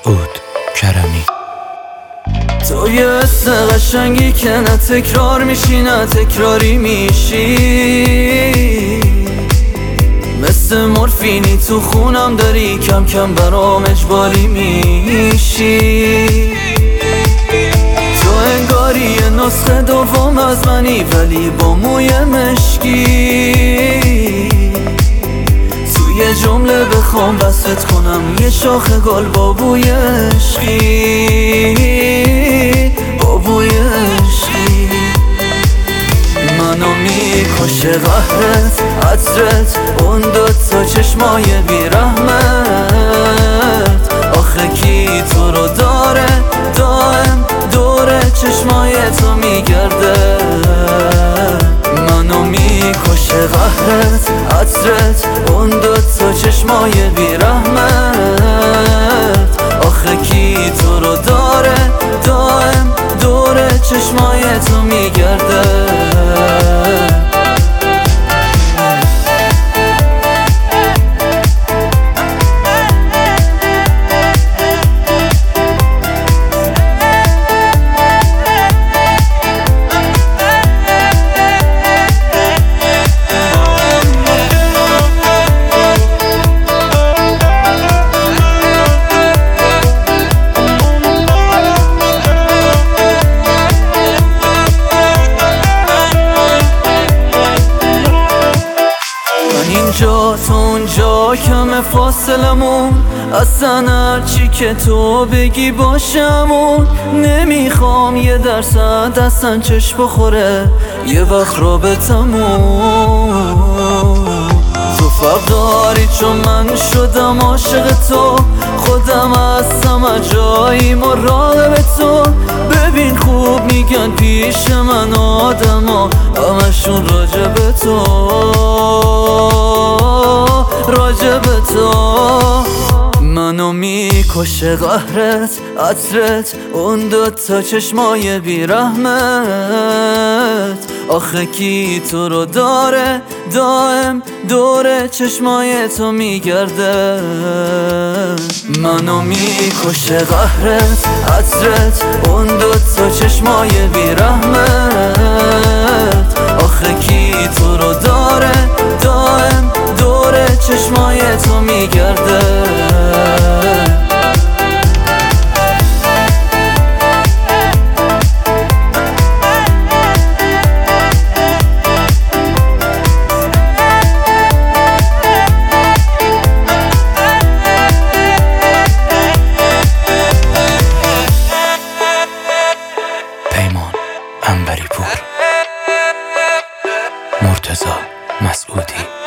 مسعود کرمی. تو یه حس قشنگی که نه تکرار میشی نه تکراری میشی، مثل مورفینی تو خونم داری، کم کم برام اجباری میشی. تو انگاری یه نسخه دوم از منی ولی با موی مشکی، یه جمله بخوام وصفت کنم یه شاخ گل با بوی عشقی، با بوی عشقی. منو میکشه قهرت، عطرت، اون دوتا چشمای بیرحمت. آخه کی تو رو داره دائم دوره چشمای تو میگرده. منو میکشه قهرت، عطرت، اون دوتا چشمای بیرحمت. آخه کی تو رو داره دائم دوره چشمای تو میگرده. اینجا تو اونجا کم فاصلمون، اصلا هرچی که تو بگی باشمون. نمیخوام یه درصد اصلا چشم بخوره یه وقت رابطمون. تو فرق داری چون من شدم عاشق تو، خودم هستم جایی مراقب تو. ببین خوب میگن پیش من آدما همشون راجب تو، راجب تو. منو میکشه قهرت، عطرت، اون دوتا چشمای بیرحمت. آخه کی تو رو داره دائم دوره چشمای تو میگرده. منو میکشه قهرت، عطرت، اون دوتا چشمای بیرحمت. آخه کی تو رو داره دائم دوره چشمای تو میگرده. پیمان انبری پور، مرتضی مسعودی.